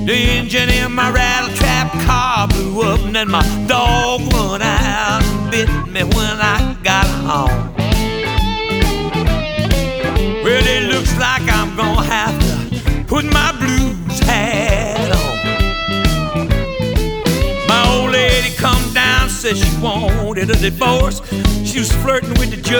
The engine in my rattle trap car blew up, and then my dog run out and bit me when I got home. Well, it looks like I'm gonna have to put my blues hat on. My old lady come down, said she wanted a divorce. She was flirting with the judge.